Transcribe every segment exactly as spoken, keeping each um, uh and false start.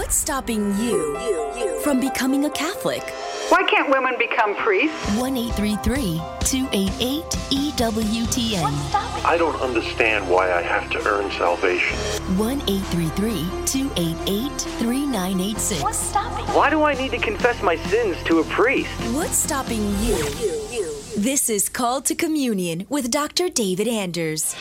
What's stopping you, you, you from becoming a Catholic? Why can't women become priests? one eight three three, two eight eight, E W T N. I don't understand why I have to earn salvation. one eight three three, two eight eight, three nine eight six. What's stopping? Why do I need to confess my sins to a priest? What's stopping you? you, you? This is Called to Communion with Doctor David Anders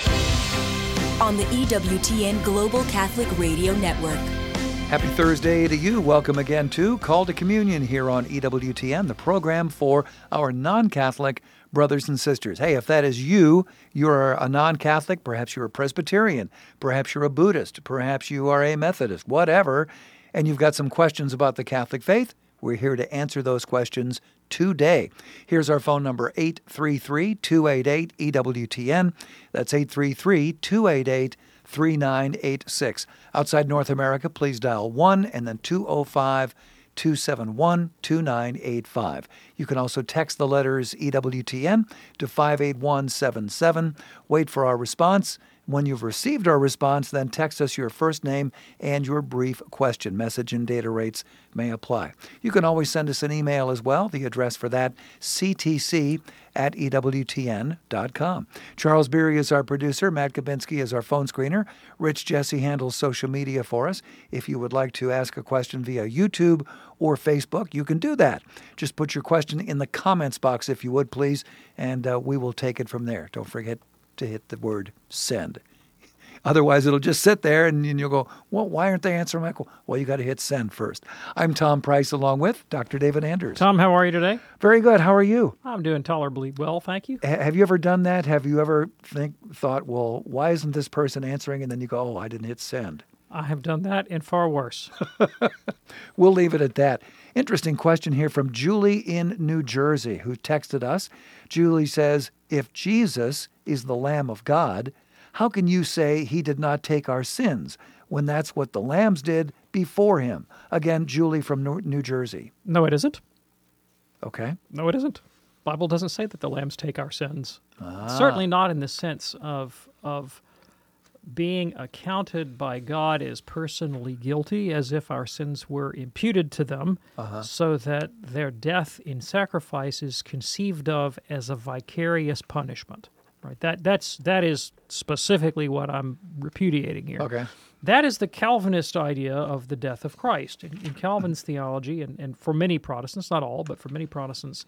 on the E W T N Global Catholic Radio Network. Happy Thursday to you. Welcome again to Call to Communion here on E W T N, the program for our non-Catholic brothers and sisters. Hey, if that is you, you're a non-Catholic, perhaps you're a Presbyterian, perhaps you're a Buddhist, perhaps you are a Methodist, whatever, and you've got some questions about the Catholic faith, we're here to answer those questions today. Here's our phone number, eight three three, two eight eight, E W T N. That's eight three three, two eight eight, three nine eight six. Outside North America, please dial one and then two oh five, two seven one, two nine eight five. You can also text the letters E W T N to five eight one seven seven. Wait for our response. When you've received our response, then text us your first name and your brief question. Message and data rates may apply. You can always send us an email as well. The address for that, c t c at e w t n dot com. Charles Beery is our producer. Matt Kabinski is our phone screener. Rich Jesse handles social media for us. If you would like to ask a question via YouTube or Facebook, you can do that. Just put your question in the comments box, if you would, please, and uh, we will take it from there. Don't forget to hit the word send. Otherwise, it'll just sit there, and, and you'll go, well, why aren't they answering my call? Well, you got to hit send first. I'm Tom Price, along with Doctor David Anders. Tom, how are you today? Very good. How are you? I'm doing tolerably well, thank you. H- have you ever done that? Have you ever think thought, well, why isn't this person answering? And then you go, oh, I didn't hit send. I have done that and far worse. We'll leave it at that. Interesting question here from Julie in New Jersey, who texted us. Julie says, if Jesus is the Lamb of God, how can you say he did not take our sins when that's what the lambs did before him? Again, Julie from New Jersey. No, it isn't. Okay. No, it isn't. Bible doesn't say that the lambs take our sins. Ah. Certainly not in the sense of of being accounted by God as personally guilty, as if our sins were imputed to them, uh-huh. so that their death in sacrifice is conceived of as a vicarious punishment. Right? That that's that is specifically what I'm repudiating here. Okay. That is the Calvinist idea of the death of Christ. In, in Calvin's theology, and, and for many Protestants, not all, but for many Protestants,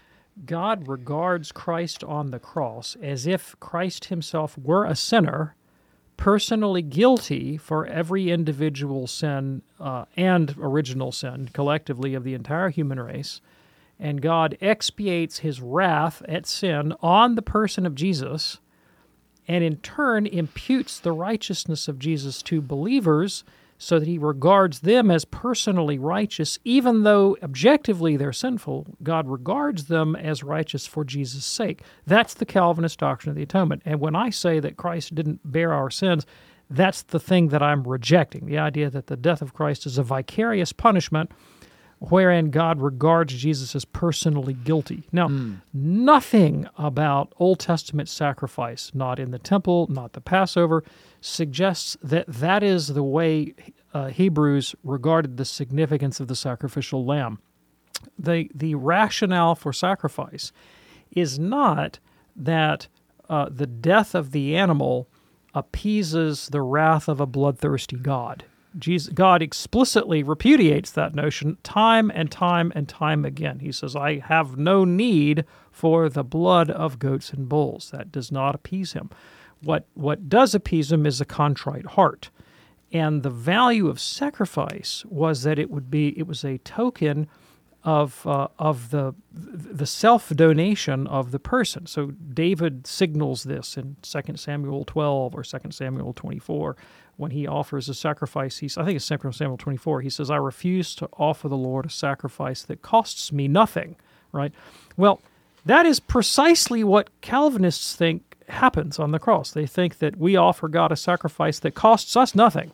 God regards Christ on the cross as if Christ himself were a sinner, personally guilty for every individual sin uh, and original sin, collectively, of the entire human race. And God expiates his wrath at sin on the person of Jesus, and in turn imputes the righteousness of Jesus to believers so that he regards them as personally righteous, even though objectively they're sinful. God regards them as righteous for Jesus' sake. That's the Calvinist doctrine of the atonement. And when I say that Christ didn't bear our sins, that's the thing that I'm rejecting, the idea that the death of Christ is a vicarious punishment wherein God regards Jesus as personally guilty. Now, mm. nothing about Old Testament sacrifice, not in the temple, not the Passover, suggests that that is the way uh, Hebrews regarded the significance of the sacrificial lamb. The, the rationale for sacrifice is not that uh, the death of the animal appeases the wrath of a bloodthirsty God. Jesus, God explicitly repudiates that notion time and time and time again. He says, I have no need for the blood of goats and bulls. That does not appease him. What, what does appease him is a contrite heart. And the value of sacrifice was that it would be, it was a token of uh, of the the self-donation of the person. So David signals this in Second Samuel twelve or Second Samuel twenty-four when he offers a sacrifice. He's, I think it's Second Samuel twenty-four. He says, I refuse to offer the Lord a sacrifice that costs me nothing, right? Well, that is precisely what Calvinists think happens on the cross. They think that we offer God a sacrifice that costs us nothing.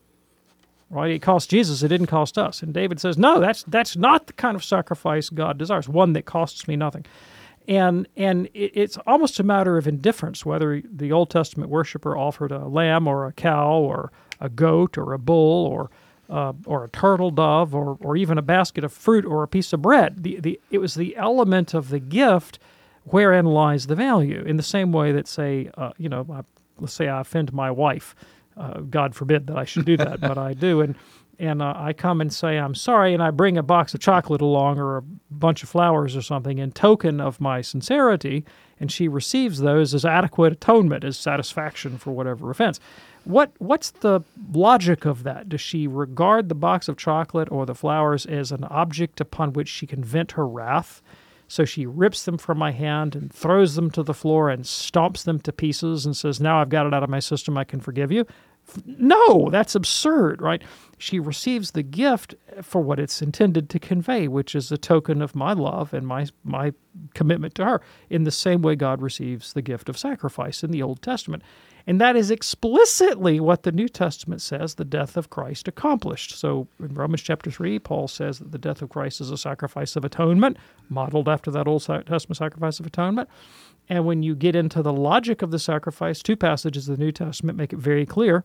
Right? It cost Jesus, it didn't cost us. And David says, no, that's that's not the kind of sacrifice God desires, one that costs me nothing. And and it, it's almost a matter of indifference whether the Old Testament worshiper offered a lamb or a cow or a goat or a bull or uh, or a turtle dove, or or even a basket of fruit or a piece of bread. The the it was the element of the gift wherein lies the value. In the same way that, say, uh, you know, I, let's say I offend my wife. Uh, God forbid that I should do that, but I do, and and uh, I come and say I'm sorry, and I bring a box of chocolate along or a bunch of flowers or something in token of my sincerity, and she receives those as adequate atonement, as satisfaction for whatever offense. What what's the logic of that? Does she regard the box of chocolate or the flowers as an object upon which she can vent her wrath? So she rips them from my hand and throws them to the floor and stomps them to pieces and says, now I've got it out of my system, I can forgive you. No, that's absurd, right? She receives the gift for what it's intended to convey, which is a token of my love and my my commitment to her, in the same way God receives the gift of sacrifice in the Old Testament. And that is explicitly what the New Testament says the death of Christ accomplished. So in Romans chapter three, Paul says that the death of Christ is a sacrifice of atonement, modeled after that Old Testament sacrifice of atonement. And when you get into the logic of the sacrifice, two passages of the New Testament make it very clear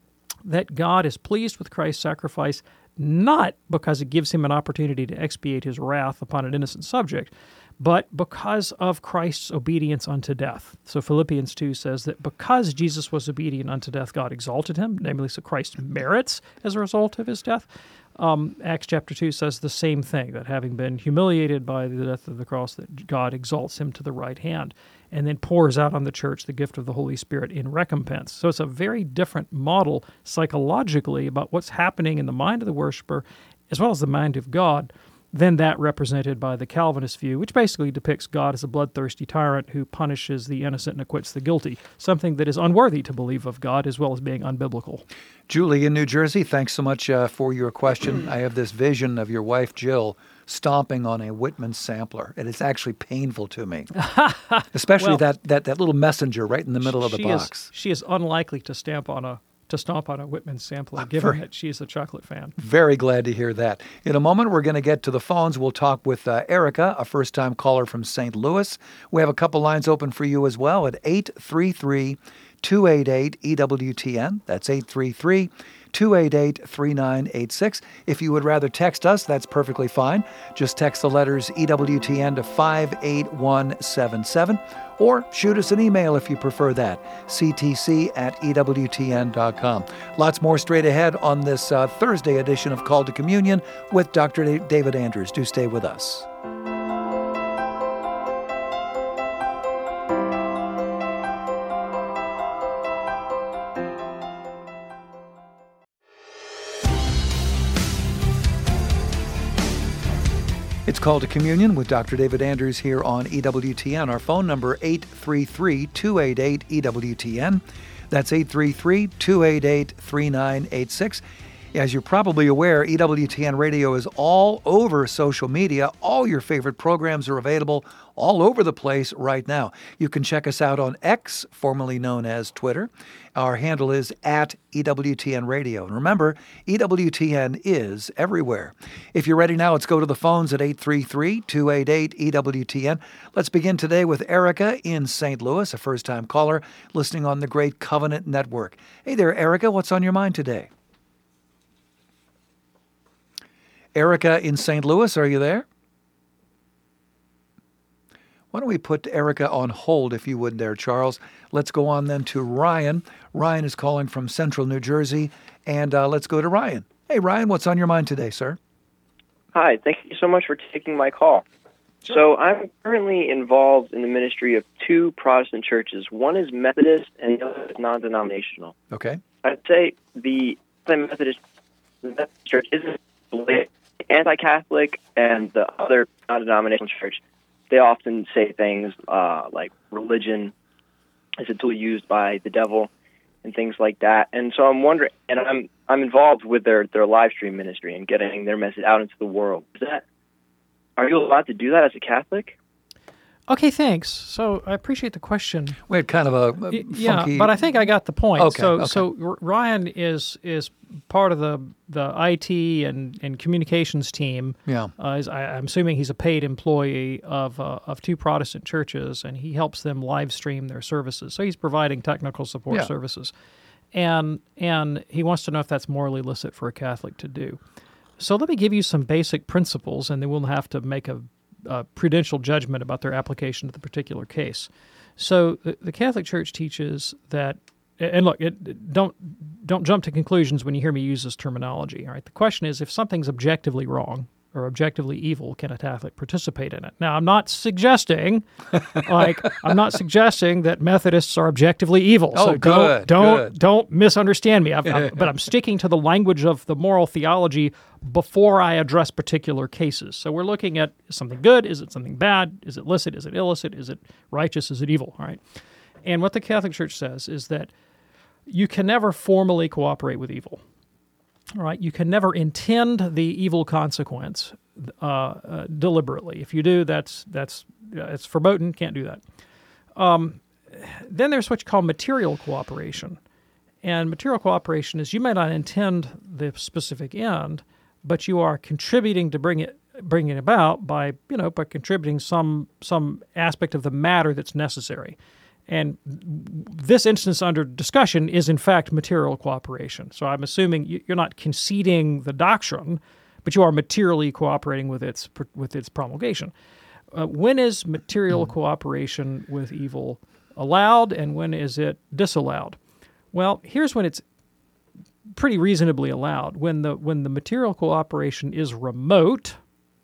that God is pleased with Christ's sacrifice not because it gives him an opportunity to expiate his wrath upon an innocent subject, but because of Christ's obedience unto death. So Philippians two says that because Jesus was obedient unto death, God exalted him, namely, so Christ merits as a result of his death. Um, Acts chapter two says the same thing, that having been humiliated by the death of the cross, that God exalts him to the right hand and then pours out on the church the gift of the Holy Spirit in recompense. So it's a very different model psychologically about what's happening in the mind of the worshiper as well as the mind of God than that represented by the Calvinist view, which basically depicts God as a bloodthirsty tyrant who punishes the innocent and acquits the guilty, something that is unworthy to believe of God as well as being unbiblical. Julie in New Jersey, thanks so much uh, for your question. I have this vision of your wife, Jill, stomping on a Whitman sampler, and it's actually painful to me, especially well, that, that, that little messenger right in the middle of the she box. Is, she is unlikely to stamp on a to stomp on a Whitman sampler, given very, that she's a chocolate fan. Very glad to hear that. In a moment, we're going to get to the phones. We'll talk with uh, Erica, a first-time caller from Saint Louis. We have a couple lines open for you as well at eight three three, two eight eight, E W T N. That's eight three three, two eight eight, three nine eight six. If you would rather text us, that's perfectly fine. Just text the letters E W T N to five eight one seven seven, or shoot us an email if you prefer that, c t c at e w t n dot com. Lots more straight ahead on this uh, Thursday edition of Call to Communion with Doctor David Andrews. Do stay with us. It's Call to Communion with Doctor David Andrews here on E W T N. Our phone number, eight three three, two eight eight, E W T N. That's eight three three, two eight eight, three nine eight six. As you're probably aware, E W T N Radio is all over social media. All your favorite programs are available all over the place right now. You can check us out on X, formerly known as Twitter. Our handle is at E W T N Radio. And remember, E W T N is everywhere. If you're ready now, let's go to the phones at eight three three, two eight eight, E W T N. Let's begin today with Erica in Saint Louis, a first-time caller listening on the Great Covenant Network. Hey there, Erica. What's on your mind today? Erica in Saint Louis, are you there? Why don't we put Erica on hold, if you would there, Charles. Let's go on then to Ryan. Ryan is calling from Central New Jersey, and uh, let's go to Ryan. Hey, Ryan, what's on your mind today, sir? Hi, thank you so much for taking my call. Sure. So I'm currently involved in the ministry of two Protestant churches. One is Methodist, and the other is non-denominational. Okay. I'd say the Methodist, the Methodist church isn't anti-Catholic, and the other non-denominational church, they often say things uh, like religion is a tool used by the devil and things like that. And so I'm wondering, and I'm I'm involved with their, their live stream ministry and getting their message out into the world. Is that, are you allowed to do that as a Catholic? Okay, thanks. So I appreciate the question. We had kind of a, a funky... Yeah, but I think I got the point. Okay, so okay. so Ryan is is part of the the I T and, and communications team. Yeah. Uh, is, I, I'm assuming he's a paid employee of uh, of two Protestant churches, and he helps them live stream their services. So he's providing technical support Yeah. services. and and he wants to know if that's morally illicit for a Catholic to do. So let me give you some basic principles, and then we'll have to make a, a prudential judgment about their application to the particular case. So the, the Catholic Church teaches that, and look, it, don't don't jump to conclusions when you hear me use this terminology. All right, the question is, if something's objectively wrong or objectively evil, can a Catholic participate in it? Now, I'm not suggesting, like, I'm not suggesting that Methodists are objectively evil. Oh, so good, don't don't, good. don't misunderstand me. I've, I've, but I'm sticking to the language of the moral theology before I address particular cases. So we're looking at, is something good? Is it something bad? Is it licit? Is it illicit? Is it righteous? Is it evil? All right. And what the Catholic Church says is that you can never formally cooperate with evil. All right, you can never intend the evil consequence uh, uh, deliberately. If you do, that's that's uh, it's verboten. Can't do that. Um, then there's what you call material cooperation, and material cooperation is you may not intend the specific end, but you are contributing to bring it bring it about by you know by contributing some some aspect of the matter that's necessary. And this instance under discussion is, in fact, material cooperation. So I'm assuming you're not conceding the doctrine, but you are materially cooperating with its with its promulgation. Uh, when is material cooperation with evil allowed, and when is it disallowed? Well, here's when it's pretty reasonably allowed. When the when the material cooperation is remote,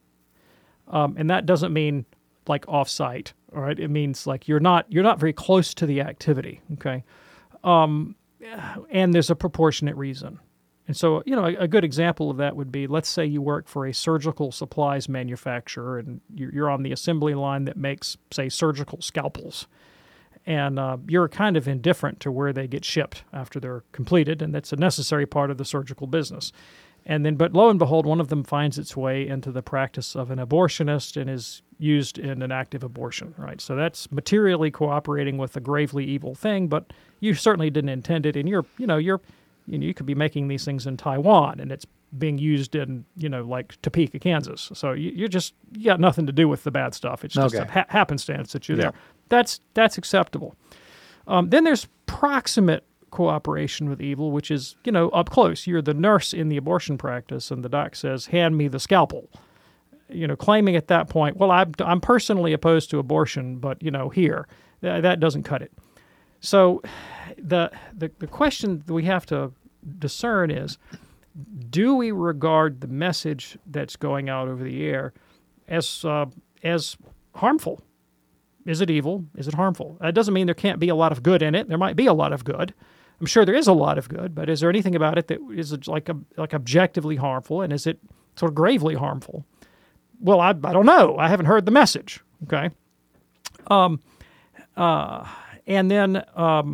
um, and that doesn't mean like off-site. All right, it means like you're not you're not very close to the activity, okay, um, and there's a proportionate reason. And so, you know, a, a good example of that would be, let's say you work for a surgical supplies manufacturer, and you're, you're on the assembly line that makes, say, surgical scalpels, and uh, you're kind of indifferent to where they get shipped after they're completed, and that's a necessary part of the surgical business. And then, but lo and behold, one of them finds its way into the practice of an abortionist and is used in an active abortion, right? So that's materially cooperating with a gravely evil thing, but you certainly didn't intend it. And you're, you know, you're, you know, you could be making these things in Taiwan, and it's being used in, you know, like Topeka, Kansas. So you, you're just, you got nothing to do with the bad stuff. It's just Okay. a ha- happenstance that you're Yeah. there. That's that's acceptable. Um, then there's proximate cooperation with evil, which is, you know, up close. You're the nurse in the abortion practice, and the doc says, hand me the scalpel. You know, claiming at that point, well, I'm, I'm personally opposed to abortion, but, you know, here, th- that doesn't cut it. So the, the the question that we have to discern is, do we regard the message that's going out over the air as uh, as harmful? Is it evil? Is it harmful? That doesn't mean there can't be a lot of good in it. There might be a lot of good. I'm sure there is a lot of good, but is there anything about it that is like a, like objectively harmful, and is it sort of gravely harmful? Well, I I don't know. I haven't heard the message. Okay. Um. Uh. And then um.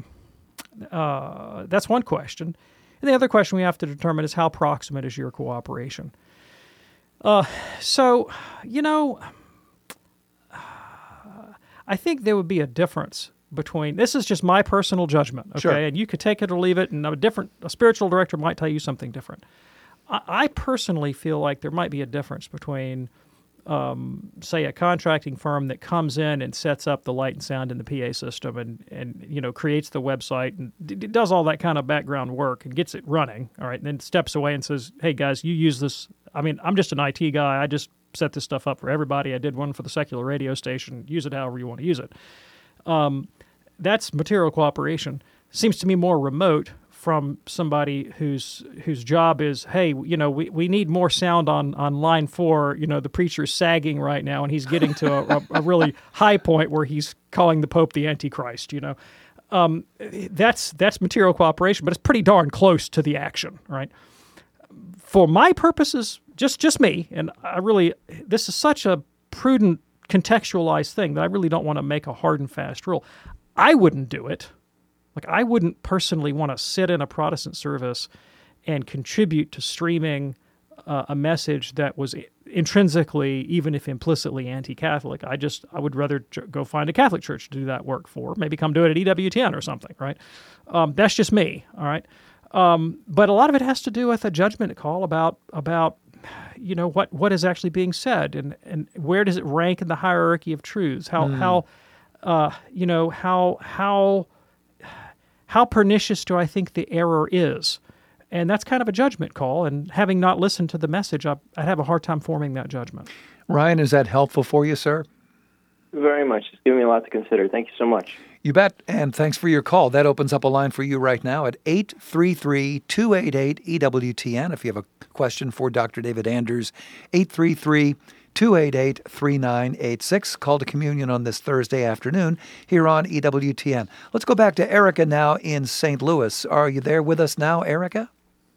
Uh. That's one question. And the other question we have to determine is how proximate is your cooperation. Uh. So, you know, I think there would be a difference between, this is just my personal judgment, okay? Sure. And you could take it or leave it, and a different, a spiritual director might tell you something different. I, I personally feel like there might be a difference between, um, say, a contracting firm that comes in and sets up the light and sound in the P A system, and, and you know, creates the website and d- d- does all that kind of background work and gets it running, all right, and then steps away and says, hey, guys, you use this. I mean, I'm just an I T guy. I just set this stuff up for everybody. I did one for the secular radio station. Use it however you want to use it. Um, that's material cooperation. Seems to me more remote from somebody whose whose job is, hey, you know, we, we need more sound on, on line four. You know, the preacher's sagging right now, and he's getting to a, a, a really high point where he's calling the Pope the Antichrist, you know. Um, that's that's material cooperation, but it's pretty darn close to the action, right? For my purposes, just just me, and I really, this is such a prudent, contextualized thing that I really don't want to make a hard and fast rule. I wouldn't do it. Like, I wouldn't personally want to sit in a Protestant service and contribute to streaming uh, a message that was intrinsically, even if implicitly, anti-Catholic. I just, I would rather j- go find a Catholic church to do that work for. Maybe come do it at E W T N or something, right? Um, that's just me, all right? Um, but a lot of it has to do with a judgment call about, about you know, what, what is actually being said, and, and where does it rank in the hierarchy of truths? How, mm. how uh, you know, how, how... how pernicious do I think the error is? And that's kind of a judgment call. And having not listened to the message, I, I'd have a hard time forming that judgment. Ryan, is that helpful for you, sir? Very much. It's given me a lot to consider. Thank you so much. You bet, and thanks for your call. That opens up a line for you right now at eight three three, two eight eight, E W T N. If you have a question for Doctor David Anders, eight three three, two eight eight, three nine eight six. Call to communion on this Thursday afternoon here on E W T N. Let's go back to Erica now in Saint Louis. Are you there with us now, Erica?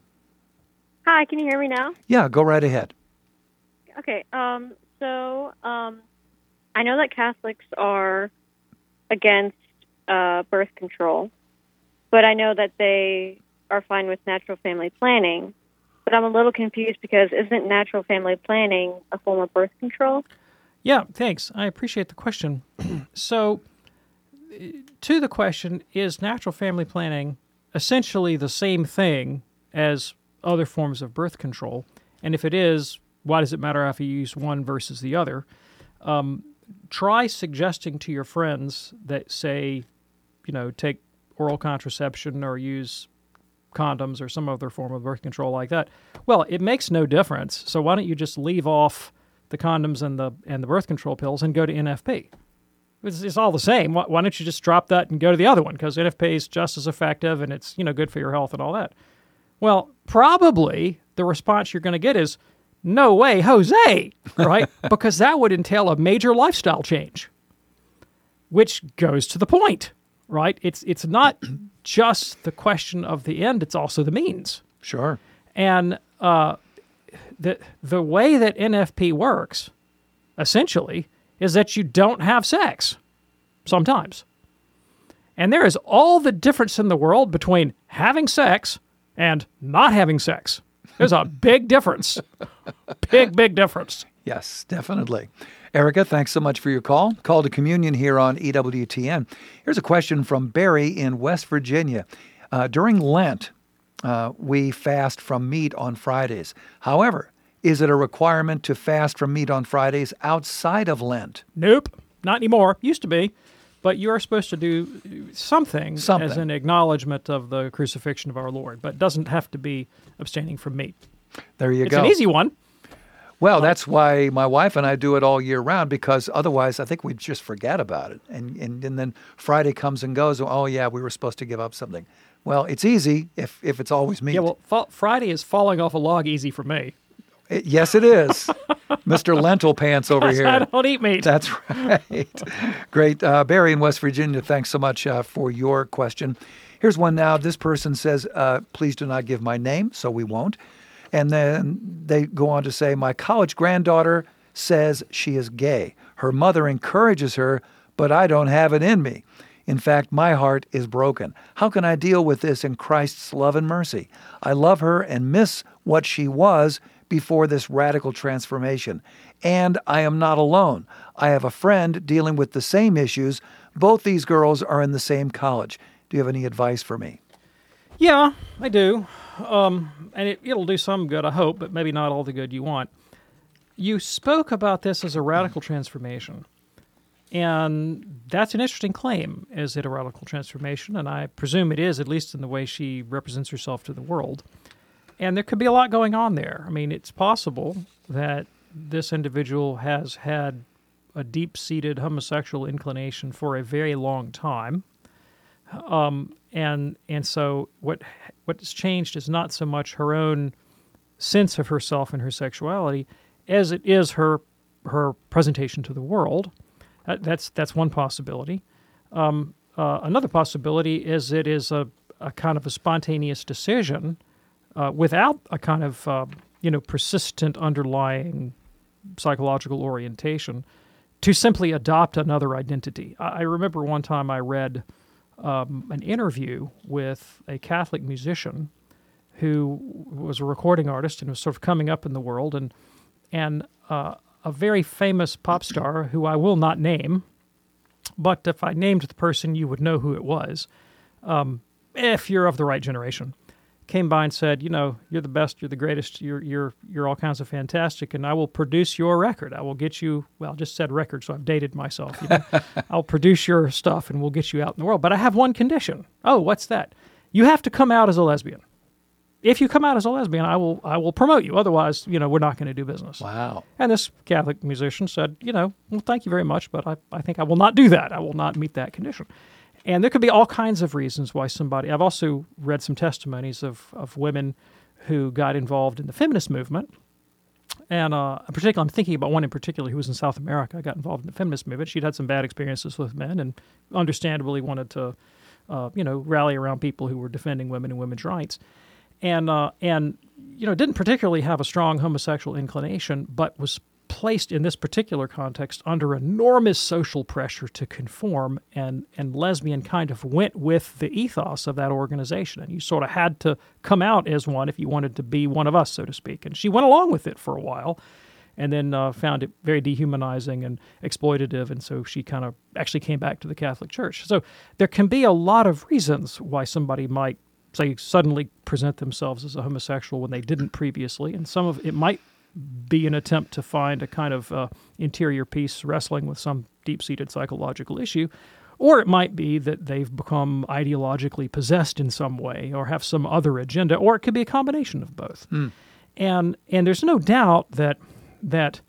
Hi, can you hear me now? Yeah, go right ahead. Okay, um, so um, I know that Catholics are against uh, birth control, but I know that they are fine with natural family planning. But I'm a little confused because isn't natural family planning a form of birth control? Yeah, thanks. I appreciate the question. So, to the question, is natural family planning essentially the same thing as other forms of birth control? And if it is, why does it matter if you use one versus the other? Um, try suggesting to your friends that say, you know, take oral contraception or use condoms or some other form of birth control like that. Well, it makes no difference. So why don't you just leave off the condoms and the and the birth control pills and go to N F P? It's, it's all the same. Why, why don't you just drop that and go to the other one? Because N F P is just as effective and it's, you know, good for your health and all that. Well, probably the response you're going to get is, no way, Jose, right? Because that would entail a major lifestyle change, which goes to the point, right? It's it's not just the question of the end, it's also the means. Sure. And uh, the the way that N F P works, essentially, is that you don't have sex sometimes. And there is all the difference in the world between having sex and not having sex. There's a big difference. Big, big difference. Yes, definitely. Erica, thanks so much for your call. Call to communion here on E W T N. Here's a question from Barry in West Virginia. Uh, during Lent, uh, we fast from meat on Fridays. However, is it a requirement to fast from meat on Fridays outside of Lent? Nope, not anymore. Used to be. But you are supposed to do something, something as an acknowledgement of the crucifixion of our Lord, but it doesn't have to be abstaining from meat. There you it's go. It's an easy one. Well, that's why my wife and I do it all year round, because otherwise I think we'd just forget about it. And, and, and then Friday comes and goes, oh, yeah, we were supposed to give up something. Well, it's easy if, if it's always meat. Yeah, well, fa- Friday is falling off a log easy for me. It, yes, it is. Mister Lentil Pants over here. I don't eat meat. That's right. Great. Uh, Barry in West Virginia, thanks so much uh, for your question. Here's one now. This person says, uh, please do not give my name, so we won't. And then they go on to say, my college granddaughter says she is gay. Her mother encourages her, but I don't have it in me. In fact, my heart is broken. How can I deal with this in Christ's love and mercy? I love her and miss what she was before this radical transformation. And I am not alone. I have a friend dealing with the same issues. Both these girls are in the same college. Do you have any advice for me? Yeah, I do. Um, and it, it'll do some good, I hope, but maybe not all the good you want. You spoke about this as a radical transformation. And that's an interesting claim. Is it a radical transformation? And I presume it is, at least in the way she represents herself to the world. And there could be a lot going on there. I mean, it's possible that this individual has had a deep-seated homosexual inclination for a very long time. Um, and and so what what's changed is not so much her own sense of herself and her sexuality as it is her her presentation to the world. That, that's that's one possibility. Um, uh, another possibility is it is a, a kind of a spontaneous decision uh, without a kind of uh, you know persistent underlying psychological orientation to simply adopt another identity. I, I remember one time I read um, an interview with a Catholic musician who was a recording artist and was sort of coming up in the world, and and uh, a very famous pop star who I will not name, but if I named the person, you would know who it was, um, if you're of the right generation, came by and said, you know, you're the best, you're the greatest, you're you're you're all kinds of fantastic, and I will produce your record. I will get you, well, I just said record, so I've dated myself. You know? I'll produce your stuff, and we'll get you out in the world. But I have one condition. Oh, what's that? You have to come out as a lesbian. If you come out as a lesbian, I will I will promote you. Otherwise, you know, we're not going to do business. Wow. And this Catholic musician said, you know, well, thank you very much, but I, I think I will not do that. I will not meet that condition. And there could be all kinds of reasons why somebody... I've also read some testimonies of, of women who got involved in the feminist movement. And uh, particularly, I'm thinking about one in particular who was in South America, got involved in the feminist movement. She'd had some bad experiences with men and understandably wanted to, uh, you know, rally around people who were defending women and women's rights. And, uh, and you know, didn't particularly have a strong homosexual inclination, but was placed in this particular context under enormous social pressure to conform, and, and lesbian kind of went with the ethos of that organization. And you sort of had to come out as one if you wanted to be one of us, so to speak. And she went along with it for a while and then uh, found it very dehumanizing and exploitative, and so she kind of actually came back to the Catholic Church. So there can be a lot of reasons why somebody might, say, suddenly present themselves as a homosexual when they didn't previously, and some of it might be an attempt to find a kind of uh, interior peace wrestling with some deep-seated psychological issue, or it might be that they've become ideologically possessed in some way or have some other agenda, or it could be a combination of both. Mm. And and there's no doubt that that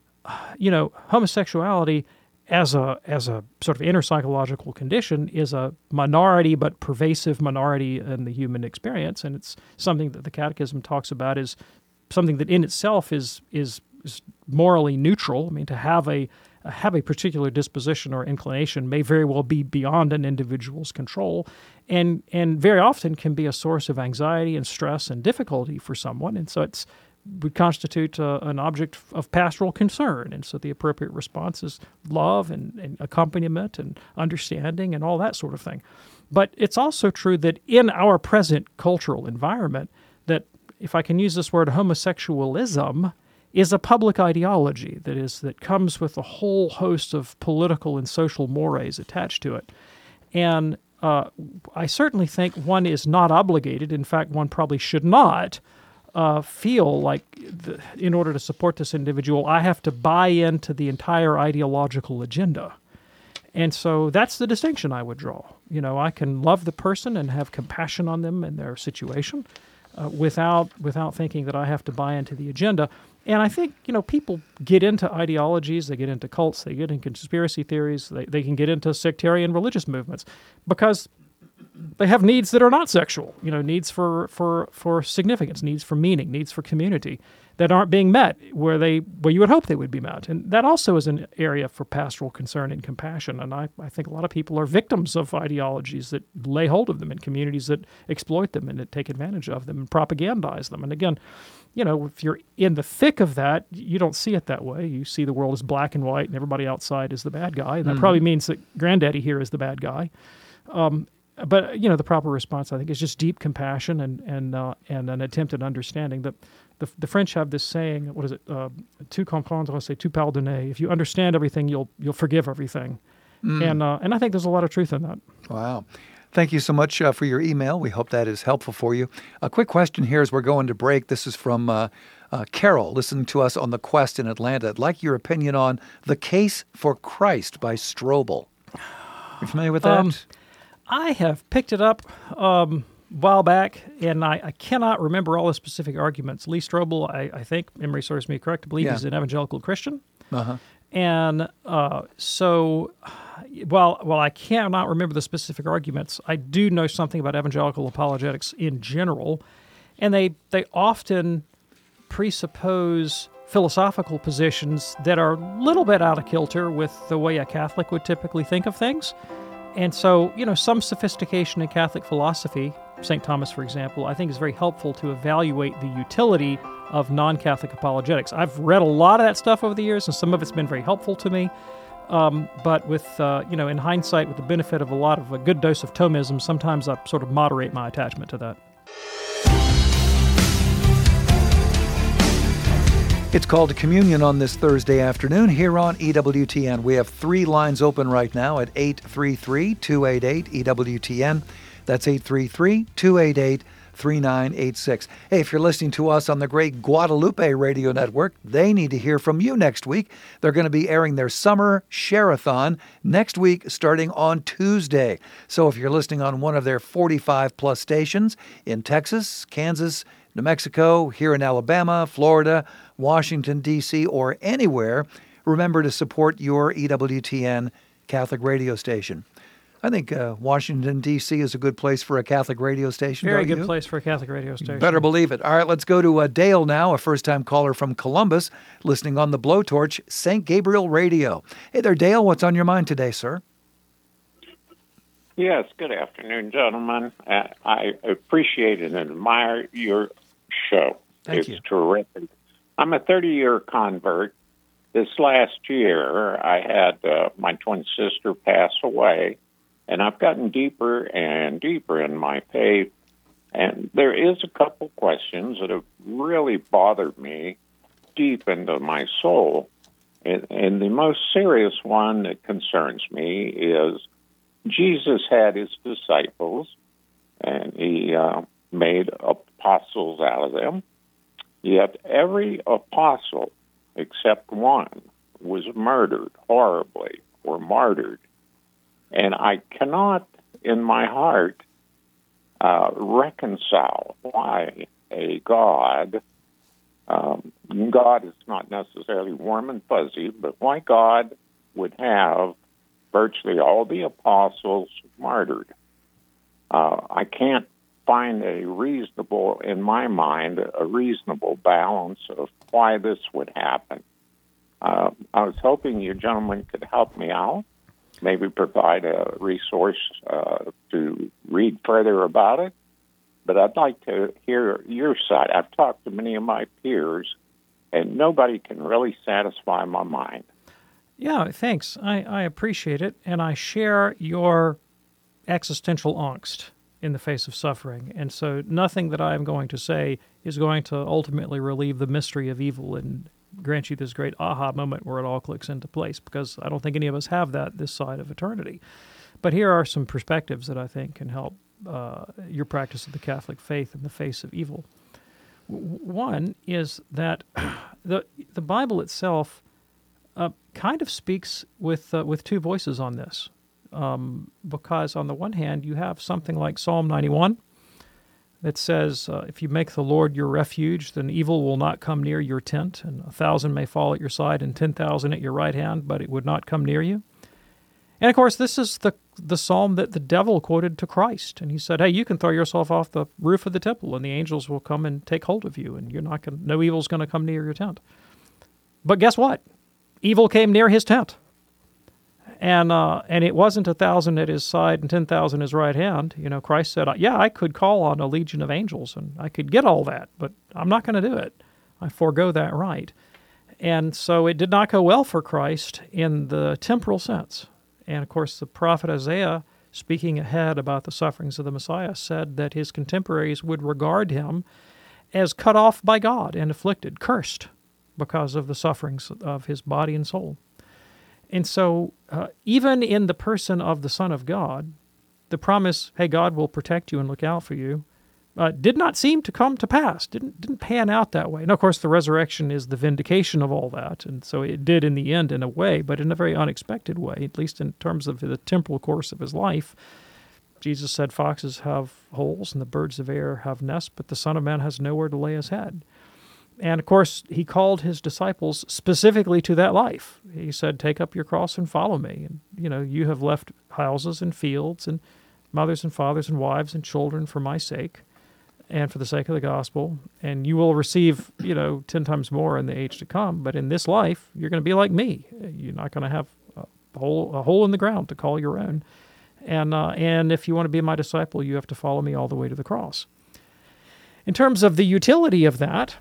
you know homosexuality as a as a sort of inner psychological condition is a minority but pervasive minority in the human experience, and it's something that the Catechism talks about as something that in itself is, is is morally neutral. I mean, to have a have a particular disposition or inclination may very well be beyond an individual's control, and and very often can be a source of anxiety and stress and difficulty for someone. And so it's would constitute uh, an object of pastoral concern. And so the appropriate response is love and, and accompaniment and understanding and all that sort of thing. But it's also true that in our present cultural environment, that if I can use this word, homosexualism is a public ideology that is that comes with a whole host of political and social mores attached to it. And uh, I certainly think one is not obligated, in fact, one probably should not uh, feel like the, in order to support this individual, I have to buy into the entire ideological agenda. And so that's the distinction I would draw. You know, I can love the person and have compassion on them and their situation, Uh, without without thinking that I have to buy into the agenda. And I think, you know, people get into ideologies, they get into cults, they get into conspiracy theories, they, they can get into sectarian religious movements because they have needs that are not sexual, you know, needs for, for, for significance, needs for meaning, needs for community that aren't being met where they where you would hope they would be met. And that also is an area for pastoral concern and compassion. And I, I think a lot of people are victims of ideologies that lay hold of them in communities that exploit them and that take advantage of them and propagandize them. And again, you know, if you're in the thick of that, you don't see it that way. You see the world as black and white and everybody outside is the bad guy. And that mm-hmm. probably means that Granddaddy here is the bad guy. Um, But, you know, the proper response, I think, is just deep compassion and and uh, and an attempt at understanding. The, the the French have this saying, what is it, uh, tout comprendre, c'est tout pardonner. If you understand everything, you'll you'll forgive everything. Mm. And uh, and I think there's a lot of truth in that. Wow. Thank you so much uh, for your email. We hope that is helpful for you. A quick question here as we're going to break. This is from uh, uh, Carol, listening to us on The Quest in Atlanta. I'd like your opinion on The Case for Christ by Strobel. You familiar with that? Um, I have picked it up um, a while back, and I, I cannot remember all the specific arguments. Lee Strobel, I, I think, memory serves me correct, I believe yeah. he's an evangelical Christian. Uh-huh. And uh, so while, while I cannot remember the specific arguments, I do know something about evangelical apologetics in general, and they, they often presuppose philosophical positions that are a little bit out of kilter with the way a Catholic would typically think of things. And so, you know, some sophistication in Catholic philosophy, Saint Thomas, for example, I think is very helpful to evaluate the utility of non-Catholic apologetics. I've read a lot of that stuff over the years, and some of it's been very helpful to me. Um, but with, uh, you know, in hindsight, with the benefit of a lot of a good dose of Thomism, sometimes I sort of moderate my attachment to that. It's Called to Communion on this Thursday afternoon here on E W T N. We have three lines open right now at eight three three, two eight eight, E W T N. That's eight three three, two eight eight, three nine eight six. Hey, if you're listening to us on the great Guadalupe Radio Network, they need to hear from you next week. They're going to be airing their summer share-a-thon next week starting on Tuesday. So if you're listening on one of their forty-five plus stations in Texas, Kansas, New Mexico, here in Alabama, Florida, Washington, D C, or anywhere, remember to support your E W T N Catholic radio station. I think uh, Washington, D C is a good place for a Catholic radio station. Very don't good you? place for a Catholic radio station. Better believe it. All right, let's go to uh, Dale now, a first-time caller from Columbus, listening on the Blowtorch Saint Gabriel Radio. Hey there, Dale. What's on your mind today, sir? Yes, good afternoon, gentlemen. Uh, I appreciate and admire your show. Thank it's you. terrific. I'm a thirty-year convert. This last year, I had uh, my twin sister pass away, and I've gotten deeper and deeper in my faith. And there is a couple questions that have really bothered me deep into my soul. And, and the most serious one that concerns me is Jesus had his disciples, and he uh, made apostles out of them. Yet every apostle, except one, was murdered horribly or martyred. And I cannot, in my heart, uh, reconcile why a God, um, God is not necessarily warm and fuzzy, but why God would have virtually all the apostles martyred. Uh, I can't find a reasonable, in my mind, a reasonable balance of why this would happen. Uh, I was hoping you gentlemen could help me out, maybe provide a resource uh, to read further about it. But I'd like to hear your side. I've talked to many of my peers, and nobody can really satisfy my mind. Yeah, thanks. I, I appreciate it, and I share your existential angst in the face of suffering. And so nothing that I am going to say is going to ultimately relieve the mystery of evil and grant you this great aha moment where it all clicks into place, because I don't think any of us have that this side of eternity. But here are some perspectives that I think can help uh, your practice of the Catholic faith in the face of evil. W- one is that the the Bible itself uh, kind of speaks with uh, with two voices on this. Um, because on the one hand, you have something like Psalm ninety-one that says, uh, if you make the Lord your refuge, then evil will not come near your tent, and a thousand may fall at your side and ten thousand at your right hand, but it would not come near you. And of course, this is the the psalm that the devil quoted to Christ, and he said, hey, you can throw yourself off the roof of the temple, and the angels will come and take hold of you, and you're not going no evil's going to come near your tent. But guess what? Evil came near his tent. And uh, and it wasn't a thousand at his side and ten thousand at his right hand. You know, Christ said, yeah, I could call on a legion of angels and I could get all that, but I'm not going to do it. I forego that right. And so it did not go well for Christ in the temporal sense. And of course, the prophet Isaiah, speaking ahead about the sufferings of the Messiah, said that his contemporaries would regard him as cut off by God and afflicted, cursed, because of the sufferings of his body and soul. And so uh, even in the person of the Son of God, the promise, hey, God will protect you and look out for you, uh, did not seem to come to pass, didn't didn't pan out that way. And of course, the resurrection is the vindication of all that, and so it did in the end in a way, but in a very unexpected way, at least in terms of the temporal course of his life. Jesus said, foxes have holes and the birds of air have nests, but the Son of Man has nowhere to lay his head. And, of course, he called his disciples specifically to that life. He said, take up your cross and follow me. And, you know, you have left houses and fields and mothers and fathers and wives and children for my sake and for the sake of the gospel. And you will receive, you know, ten times more in the age to come. But in this life, you're going to be like me. You're not going to have a hole, a hole in the ground to call your own. And, uh, and if you want to be my disciple, you have to follow me all the way to the cross. In terms of the utility of that,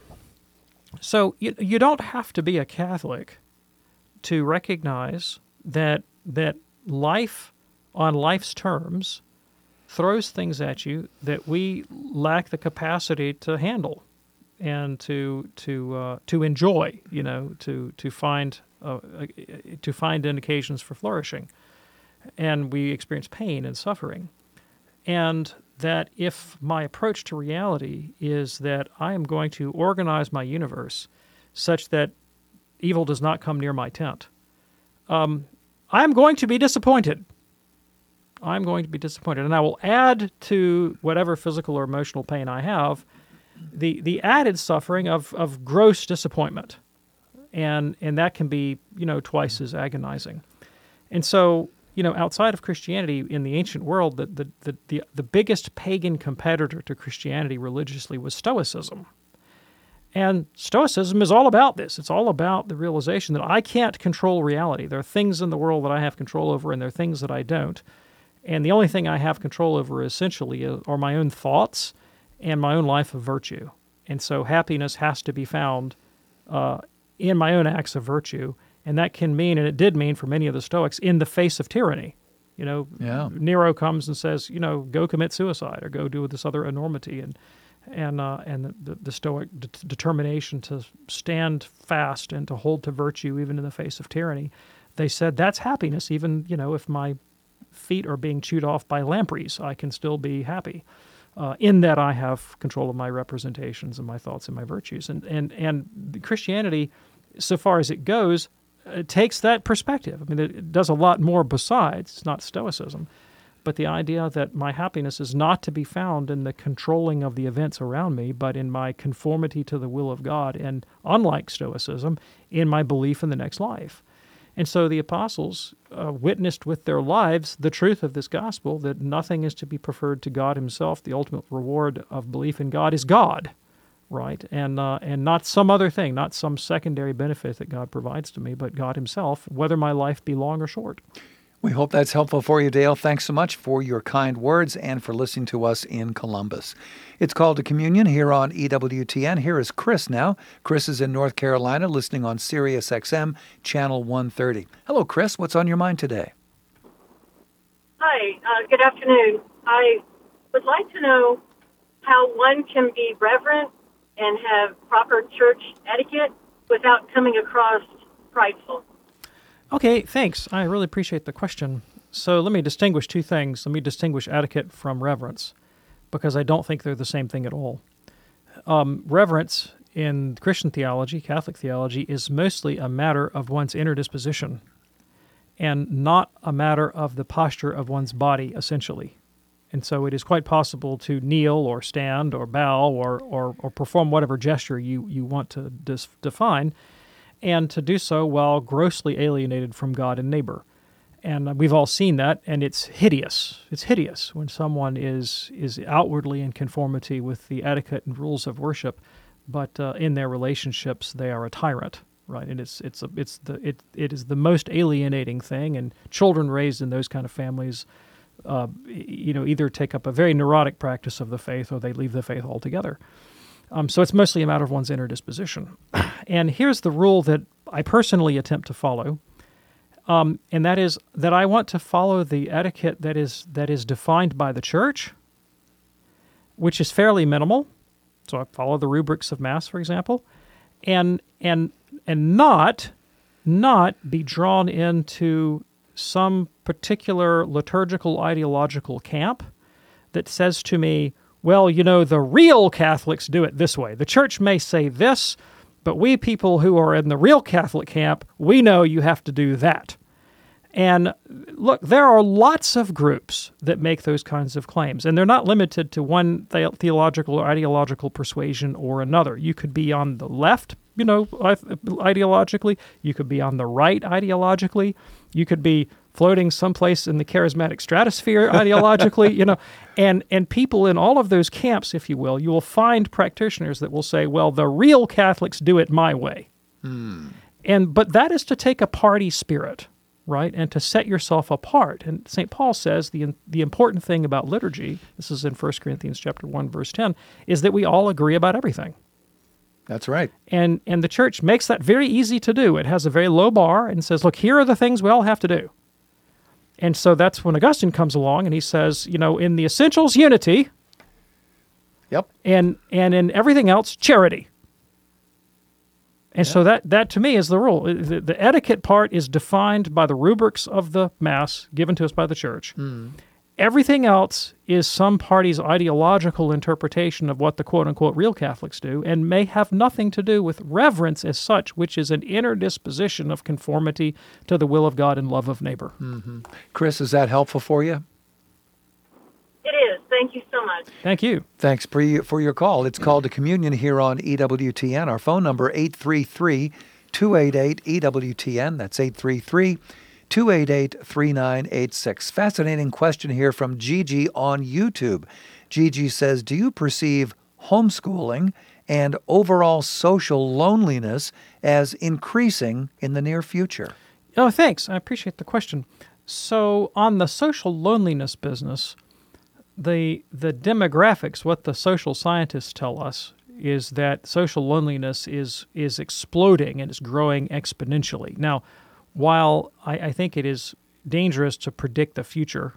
so you, you don't have to be a Catholic to recognize that that life on life's terms throws things at you that we lack the capacity to handle and to to uh, to enjoy. You know, to to find uh, to find indications for flourishing, and we experience pain and suffering, and that if my approach to reality is that I am going to organize my universe such that evil does not come near my tent, um, I'm going to be disappointed. I'm going to be disappointed. And I will add to whatever physical or emotional pain I have the the added suffering of, of gross disappointment. And and that can be, you know, twice as agonizing. And so, you know, outside of Christianity in the ancient world, the the, the, the, the biggest pagan competitor to Christianity religiously was Stoicism. And Stoicism is all about this. It's all about the realization that I can't control reality. There are things in the world that I have control over, and there are things that I don't. And the only thing I have control over essentially are my own thoughts and my own life of virtue. And so happiness has to be found uh, in my own acts of virtue. And that can mean, and it did mean for many of the Stoics, in the face of tyranny. You know, yeah. Nero comes and says, you know, go commit suicide or go do this other enormity. And and uh, and the, the Stoic de- determination to stand fast and to hold to virtue even in the face of tyranny. They said that's happiness, even, you know, if my feet are being chewed off by lampreys, I can still be happy uh, in that I have control of my representations and my thoughts and my virtues. And and and Christianity, so far as it goes, it takes that perspective. I mean, it does a lot more besides. It's not Stoicism. But the idea that my happiness is not to be found in the controlling of the events around me, but in my conformity to the will of God, and unlike Stoicism, in my belief in the next life. And so the apostles uh, witnessed with their lives the truth of this gospel, that nothing is to be preferred to God himself. The ultimate reward of belief in God is God, right? And uh, and not some other thing, not some secondary benefit that God provides to me, but God himself, whether my life be long or short. We hope that's helpful for you, Dale. Thanks so much for your kind words and for listening to us in Columbus. It's Called to Communion here on E W T N. Here is Chris now. Chris is in North Carolina listening on Sirius X M, Channel one thirty. Hello, Chris. What's on your mind today? Hi. Uh, good afternoon. I would like to know how one can be reverent and have proper church etiquette without coming across prideful. Okay, thanks. I really appreciate the question. So let me distinguish two things. Let me distinguish etiquette from reverence, because I don't think they're the same thing at all. Um, reverence in Christian theology, Catholic theology, is mostly a matter of one's inner disposition and not a matter of the posture of one's body, essentially. And so it is quite possible to kneel or stand or bow or, or, or perform whatever gesture you, you want to dis- define, and to do so while grossly alienated from God and neighbor. And we've all seen that, and it's hideous. It's hideous when someone is is outwardly in conformity with the etiquette and rules of worship, but uh, in their relationships they are a tyrant, right? And it's it's a, it's the it it is the most alienating thing. And children raised in those kind of families, uh, you know, either take up a very neurotic practice of the faith or they leave the faith altogether. Um, so it's mostly a matter of one's inner disposition. And here's the rule that I personally attempt to follow, um, and that is that I want to follow the etiquette that is that is defined by the Church, which is fairly minimal. So I follow the rubrics of Mass, for example, and and and not not be drawn into some particular liturgical ideological camp that says to me, well, you know, the real Catholics do it this way. The Church may say this, but we people who are in the real Catholic camp, we know you have to do that. And look, there are lots of groups that make those kinds of claims, and they're not limited to one the- theological or ideological persuasion or another. You could be on the left, you know, ideologically. You could be on the right ideologically. You could be floating someplace in the charismatic stratosphere ideologically, you know, and, and people in all of those camps, if you will, you will find practitioners that will say, well, the real Catholics do it my way. Hmm. And but that is to take a party spirit, right, and to set yourself apart. And Saint Paul says the the important thing about liturgy, this is in First Corinthians chapter one, verse ten, is that we all agree about everything. That's right. And and the Church makes that very easy to do. It has a very low bar and says, look, here are the things we all have to do. And so that's when Augustine comes along and he says, you know, in the essentials, unity. Yep. And and in everything else, charity. And Yeah. so that, that to me is the rule. The, the etiquette part is defined by the rubrics of the Mass given to us by the Church. Mm. Everything else is some party's ideological interpretation of what the quote-unquote real Catholics do and may have nothing to do with reverence as such, which is an inner disposition of conformity to the will of God and love of neighbor. Mm-hmm. Chris, is that helpful for you? It is. Thank you so much. Thank you. Thanks for your, for your call. It's Called to Communion here on E W T N. Our phone number, eight three three, two eight eight, E W T N. That's eight three three, two eight eight, three nine eight six. Fascinating question here from Gigi on YouTube. Gigi says, do you perceive homeschooling and overall social loneliness as increasing in the near future? Oh, thanks. I appreciate the question. So on the social loneliness business, the the demographics, what the social scientists tell us, is that social loneliness is is exploding and it's growing exponentially. Now, while I, I think it is dangerous to predict the future,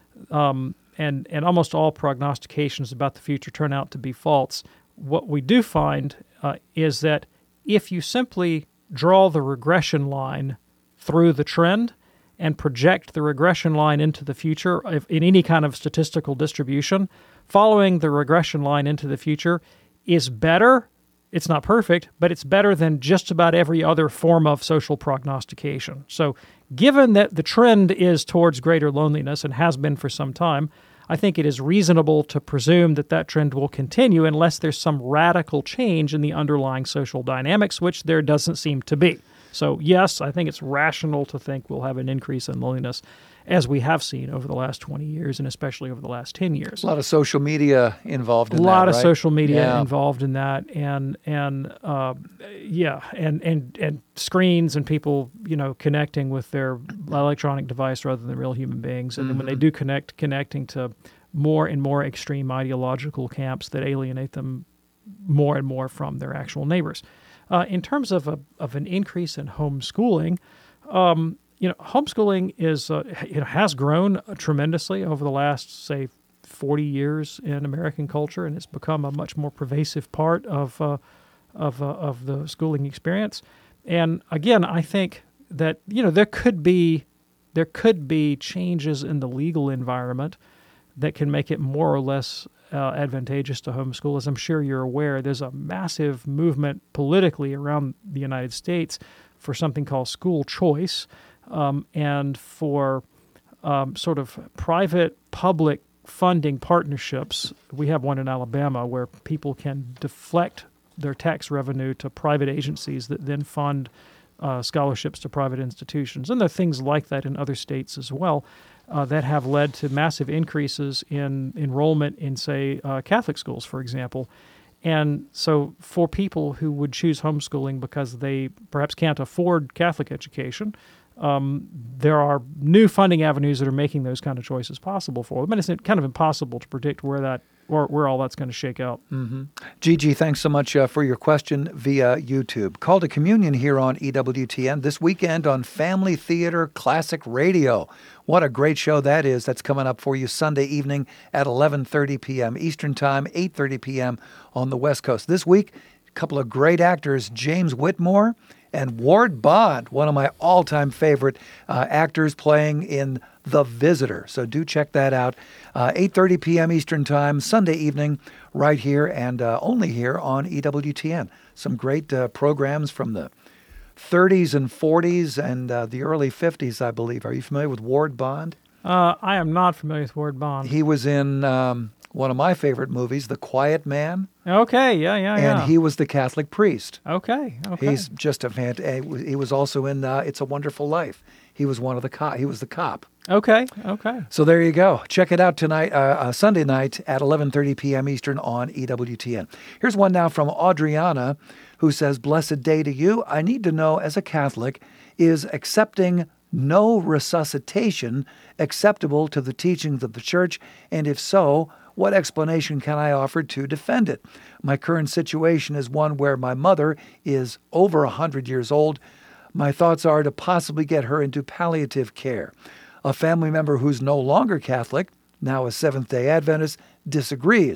um, and, and almost all prognostications about the future turn out to be false, what we do find uh, is that if you simply draw the regression line through the trend and project the regression line into the future if, in any kind of statistical distribution, following the regression line into the future is better. It's not perfect, but it's better than just about every other form of social prognostication. So given that the trend is towards greater loneliness and has been for some time, I think it is reasonable to presume that that trend will continue unless there's some radical change in the underlying social dynamics, which there doesn't seem to be. So yes, I think it's rational to think we'll have an increase in loneliness as we have seen over the last twenty years and especially over the last ten years. A lot of social media involved in that, A lot that, of right? social media yeah. involved in that, and and uh, yeah, and, and and screens and people, you know, connecting with their electronic device rather than real human beings. And Mm-hmm. then when they do connect, connecting to more and more extreme ideological camps that alienate them more and more from their actual neighbors. Uh, in terms of a, of an increase in homeschooling, um, you know, homeschooling is uh, it has grown tremendously over the last, say, forty years in American culture, and it's become a much more pervasive part of uh, of uh, of the schooling experience. And again, I think that you know there could be there could be changes in the legal environment that can make it more or less uh, advantageous to homeschool. As I'm sure you're aware, there's a massive movement politically around the United States for something called school choice, um, and for um, sort of private-public funding partnerships. We have one in Alabama where people can deflect their tax revenue to private agencies that then fund uh, scholarships to private institutions. And there are things like that in other states as well. Uh, that have led to massive increases in enrollment in, say, uh, Catholic schools, for example. And so for people who would choose homeschooling because they perhaps can't afford Catholic education, um, there are new funding avenues that are making those kind of choices possible for them. And it's kind of impossible to predict where that or where all that's going to shake out. Mm-hmm. Gigi, thanks so much uh, for your question via YouTube. Call to Communion here on E W T N this weekend on Family Theater Classic Radio. What a great show that is. That's coming up for you Sunday evening at eleven thirty p.m. Eastern Time, eight thirty p.m. on the West Coast. This week, a couple of great actors, James Whitmore and Ward Bond, one of my all-time favorite uh, actors playing in The Visitor. So do check that out. Uh, eight thirty p.m. Eastern Time, Sunday evening, right here and uh, only here on E W T N. Some great uh, programs from the thirties and forties and uh, the early fifties, I believe. Are you familiar with Ward Bond? Uh, I am not familiar with Ward Bond. He was in um, one of my favorite movies, The Quiet Man. Okay, yeah, yeah, yeah. And he was the Catholic priest. Okay, okay. He's just a fant. He was also in uh, It's a Wonderful Life. He was one of the cop. He was the cop. Okay, okay. So there you go. Check it out tonight, uh, uh, Sunday night at eleven thirty p.m. Eastern on E W T N. Here's one now from Adriana, who says, "Blessed day to you. I need to know, as a Catholic, is accepting no resuscitation acceptable to the teachings of the Church? And if so, what explanation can I offer to defend it? My current situation is one where my mother is over one hundred years old. My thoughts are to possibly get her into palliative care. A family member who's no longer Catholic, now a Seventh-day Adventist, disagrees.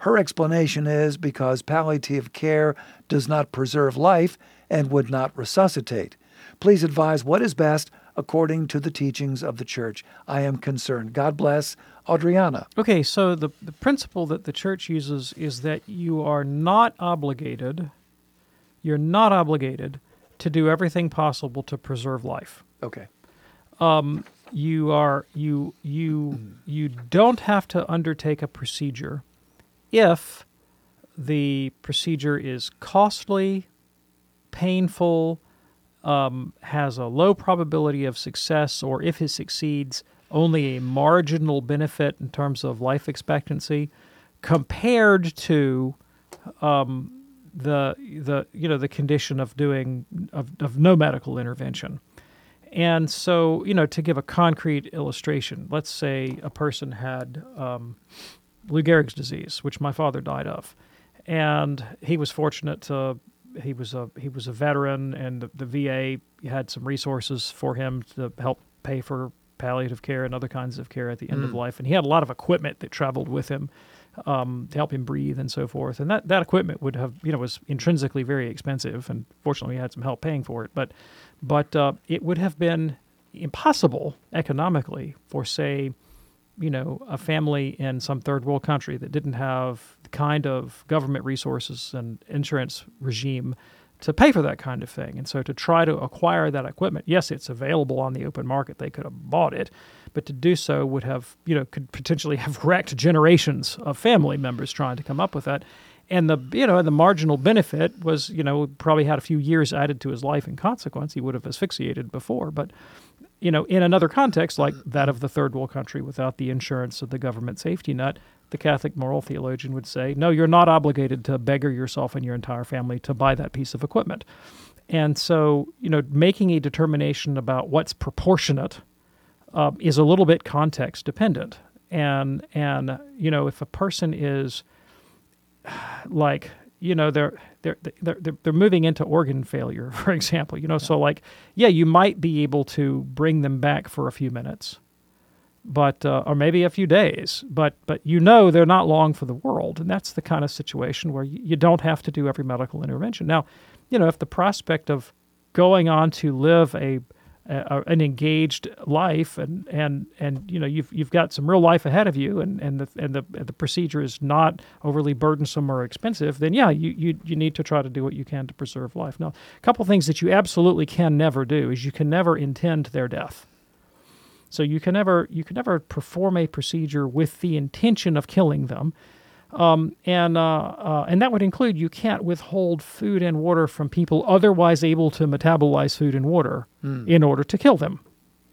Her explanation is because palliative care does not preserve life and would not resuscitate. Please advise what is best according to the teachings of the Church. I am concerned. God bless, Adriana. Okay, so the, the principle that the Church uses is that you are not obligated, you're not obligated to do everything possible to preserve life. Okay. Um, you are you you mm. you don't have to undertake a procedure if the procedure is costly, painful, um, has a low probability of success, or if it succeeds, only a marginal benefit in terms of life expectancy, compared to um, the the you know the condition of doing of, of no medical intervention. And so, you know, to give a concrete illustration, let's say a person had um, Lou Gehrig's disease, which my father died of, and he was fortunate to he was a he was a veteran, and the, the V A had some resources for him to help pay for palliative care and other kinds of care at the end mm. of life, and he had a lot of equipment that traveled with him um, to help him breathe and so forth. And that, that equipment would have you know was intrinsically very expensive, and fortunately, we had some help paying for it, but. But uh, it would have been impossible economically for, say, you know, a family in some third world country that didn't have the kind of government resources and insurance regime to pay for that kind of thing. And so to try to acquire that equipment, yes, it's available on the open market. They could have bought it, but to do so would have, you know, could potentially have wrecked generations of family members trying to come up with that. And the you know the marginal benefit was you know probably had a few years added to his life in consequence. He would have asphyxiated before, but you know in another context like that of the third world country without the insurance of the government safety net, the Catholic moral theologian would say, no, you're not obligated to beggar yourself and your entire family to buy that piece of equipment. And so you know making a determination about what's proportionate uh, is a little bit context dependent. And and you know if a person is like, you know, they're they're they're they're moving into organ failure, for example. You know, yeah. So like, yeah, you might be able to bring them back for a few minutes, but uh, or maybe a few days. But but you know, they're not long for the world, and that's the kind of situation where you, you don't have to do every medical intervention. Now, you know, if the prospect of going on to live a Uh, an engaged life, and, and, and you know you've you've got some real life ahead of you, and, and the and the and the procedure is not overly burdensome or expensive, then yeah, you, you you need to try to do what you can to preserve life. Now, a couple of things that you absolutely can never do is you can never intend their death. So you can never you can never perform a procedure with the intention of killing them. Um, and uh, uh, and that would include you can't withhold food and water from people otherwise able to metabolize food and water mm. in order to kill them.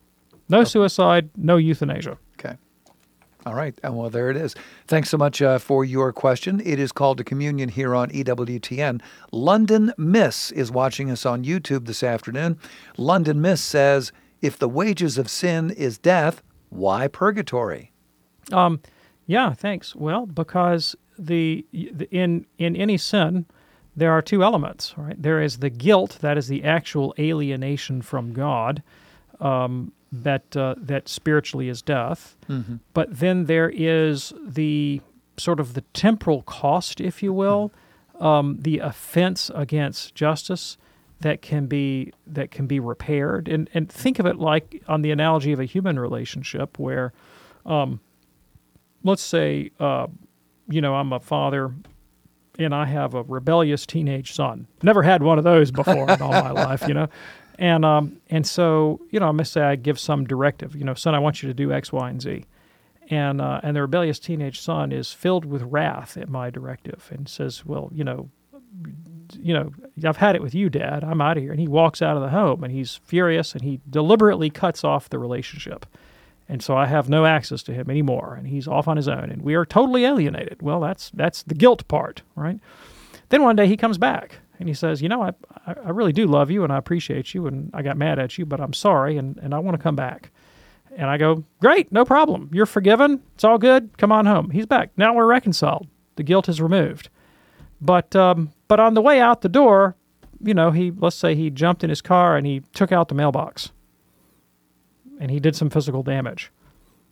No okay. suicide, no euthanasia. Okay. All right. And well, there it is. Thanks so much uh, for your question. It is called to communion here on E W T N. London Miss is watching us on YouTube this afternoon. London Miss says, if the wages of sin is death, why purgatory? Um. Yeah, thanks. Well, because the, the in in any sin, there are two elements, right? There is the guilt, that is the actual alienation from God, um, that uh, that spiritually is death. Mm-hmm. But then there is the sort of the temporal cost, if you will, um, the offense against justice that can be that can be repaired. And and think of it like on the analogy of a human relationship where. Um, Let's say, uh, you know, I'm a father and I have a rebellious teenage son. Never had one of those before in all my life, you know. And um, and so, you know, I must say I give some directive, you know, son, I want you to do X, Y, and Z. And, uh, and the rebellious teenage son is filled with wrath at my directive and says, well, you know, you know, I've had it with you, Dad. I'm out of here. And he walks out of the home and he's furious and he deliberately cuts off the relationship. And so I have no access to him anymore, and he's off on his own, and we are totally alienated. Well, that's that's the guilt part, right? Then one day he comes back, and he says, you know, I I really do love you, and I appreciate you, and I got mad at you, but I'm sorry, and, and I want to come back. And I go, great, no problem. You're forgiven. It's all good. Come on home. He's back. Now we're reconciled. The guilt is removed. But um, but on the way out the door, you know, he let's say he jumped in his car, and he took out the mailbox. And he did some physical damage.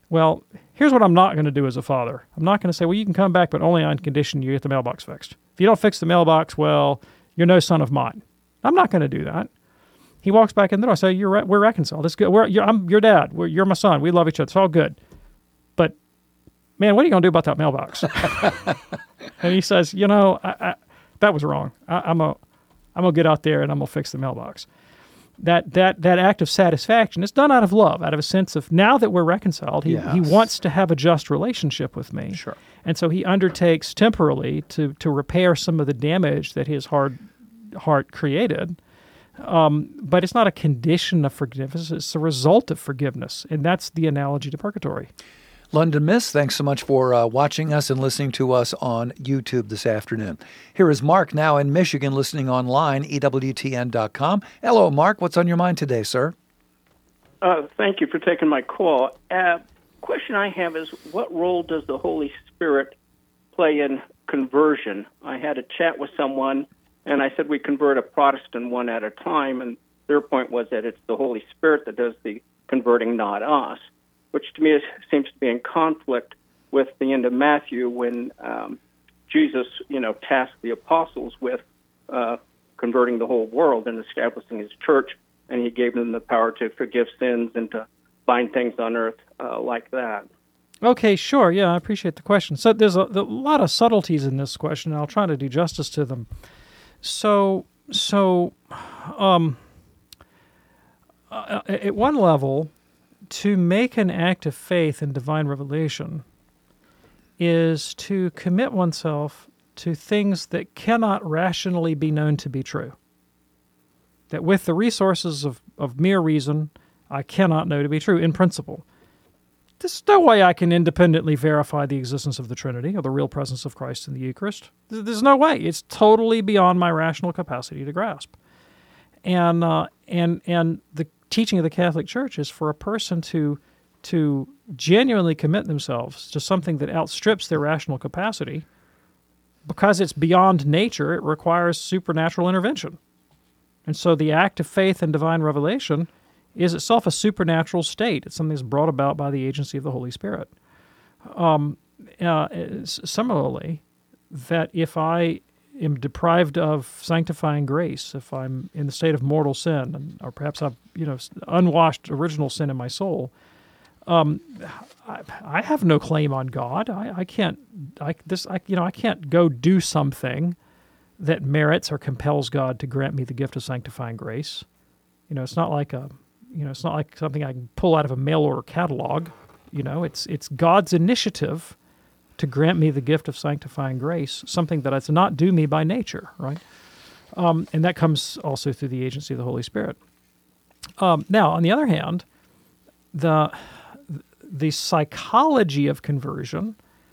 Well, here's what I'm not going to do as a father. I'm not going to say, well, you can come back, but only on condition you get the mailbox fixed. If you don't fix the mailbox, well, you're no son of mine. I'm not going to do that. He walks back in the door. I say, you're re- we're reconciled. It's good. We're, you're, I'm your dad. We're, you're my son. We love each other. It's all good. But, man, what are you going to do about that mailbox? And he says, you know, I, I, that was wrong. I, I'm a, I'm going to get out there and I'm going to fix the mailbox. That that that act of satisfaction is done out of love, out of a sense of now that we're reconciled, he, Yes. he wants to have a just relationship with me. Sure. And so he undertakes temporarily to, to repair some of the damage that his hard heart created. Um, but it's not a condition of forgiveness, it's a result of forgiveness. And that's the analogy to purgatory. London Miss, thanks so much for uh, watching us and listening to us on YouTube this afternoon. Here is Mark now in Michigan listening online, E W T N dot com. Hello, Mark. What's on your mind today, sir? Uh, thank you for taking my call. Uh, question I have is, what role does the Holy Spirit play in conversion? I had a chat with someone, and I said we convert a Protestant one at a time, and their point was that it's the Holy Spirit that does the converting, not us, which to me is, seems to be in conflict with the end of Matthew when um, Jesus, you know, tasked the apostles with uh, converting the whole world and establishing his church, and he gave them the power to forgive sins and to bind things on earth uh, like that. Okay, sure. Yeah, I appreciate the question. So there's a, a lot of subtleties in this question, and I'll try to do justice to them. So, so um, uh, at one level, to make an act of faith in divine revelation is to commit oneself to things that cannot rationally be known to be true. That with the resources of, of mere reason, I cannot know to be true in principle. There's no way I can independently verify the existence of the Trinity or the real presence of Christ in the Eucharist. There's no way. It's totally beyond my rational capacity to grasp. And uh, and and the teaching of the Catholic Church is for a person to to genuinely commit themselves to something that outstrips their rational capacity. Because it's beyond nature, it requires supernatural intervention. And so the act of faith and divine revelation is itself a supernatural state. It's something that's brought about by the agency of the Holy Spirit. Um, uh, similarly, that if I am deprived of sanctifying grace, if I'm in the state of mortal sin, and, or perhaps I've you know unwashed original sin in my soul, um, I, I have no claim on God. I, I can't. I this. I, you know. I can't go do something that merits or compels God to grant me the gift of sanctifying grace. You know, it's not like a. You know, it's not like something I can pull out of a mail order catalog. You know, it's it's God's initiative to grant me the gift of sanctifying grace, something that is not due me by nature, right? Um, and that comes also through the agency of the Holy Spirit. Um, now, on the other hand, the the psychology of conversion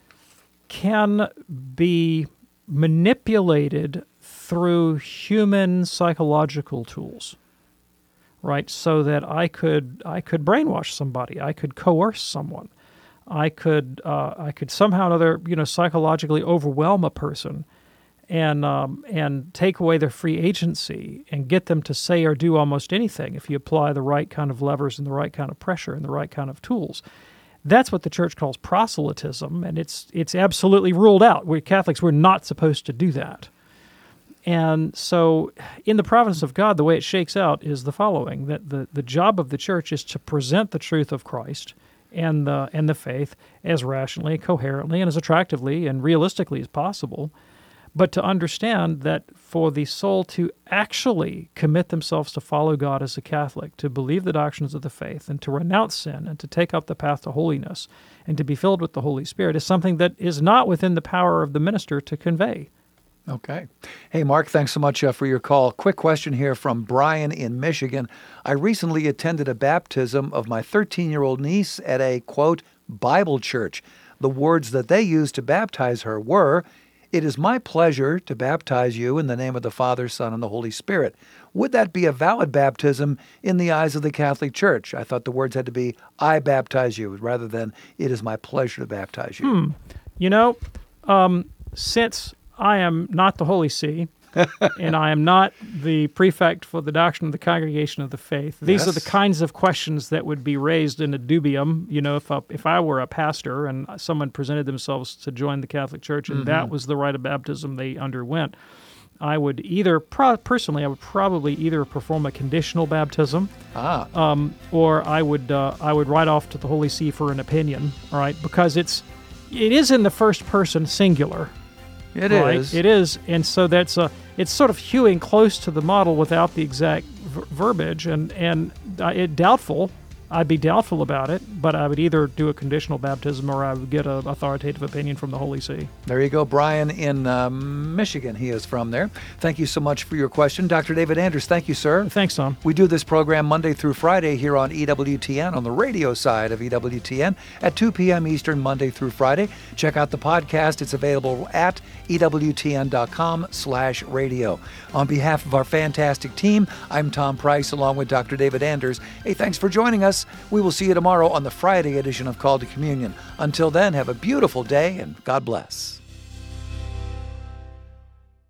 can be manipulated through human psychological tools, right? So that I could I could brainwash somebody, I could coerce someone. I could uh, I could somehow or another, you know, psychologically overwhelm a person and um, and take away their free agency and get them to say or do almost anything if you apply the right kind of levers and the right kind of pressure and the right kind of tools. That's what the Church calls proselytism, and it's it's absolutely ruled out. We Catholics, we're not supposed to do that. And so in the providence of God, the way it shakes out is the following, that the, the job of the Church is to present the truth of Christ and the and the faith as rationally, coherently, and as attractively and realistically as possible, but to understand that for the soul to actually commit themselves to follow God as a Catholic, to believe the doctrines of the faith, and to renounce sin, and to take up the path to holiness, and to be filled with the Holy Spirit is something that is not within the power of the minister to convey. Okay. Hey, Mark, thanks so much uh, for your call. Quick question here from Brian in Michigan. I recently attended a baptism of my thirteen-year-old niece at a, quote, Bible church. The words that they used to baptize her were, "It is my pleasure to baptize you in the name of the Father, Son, and the Holy Spirit." Would that be a valid baptism in the eyes of the Catholic Church? I thought the words had to be, "I baptize you," rather than, "It is my pleasure to baptize you." Hmm. You know, um, since I am not the Holy See, and I am not the prefect for the doctrine of the Congregation of the Faith. These Yes. are the kinds of questions that would be raised in a dubium. You know, if a, if I were a pastor and someone presented themselves to join the Catholic Church and Mhm. that was the rite of baptism they underwent, I would either, pro- personally, I would probably either perform a conditional baptism, Ah. um, or I would uh, I would write off to the Holy See for an opinion. All right, because it's it is in the first person singular. It right? is. It is, and so that's a it's sort of hewing close to the model without the exact ver- verbiage, and and uh, it doubtful. I'd be doubtful about it, but I would either do a conditional baptism or I would get an authoritative opinion from the Holy See. There you go, Brian in uh, Michigan. He is from there. Thank you so much for your question. Doctor David Anders, thank you, sir. Thanks, Tom. We do this program Monday through Friday here on E W T N, on the radio side of E W T N, at two p.m. Eastern, Monday through Friday. Check out the podcast. It's available at E W T N dot com slash radio. On behalf of our fantastic team, I'm Tom Price, along with Doctor David Anders. Hey, thanks for joining us. We will see you tomorrow on the Friday edition of Call to Communion. Until then, have a beautiful day and God bless.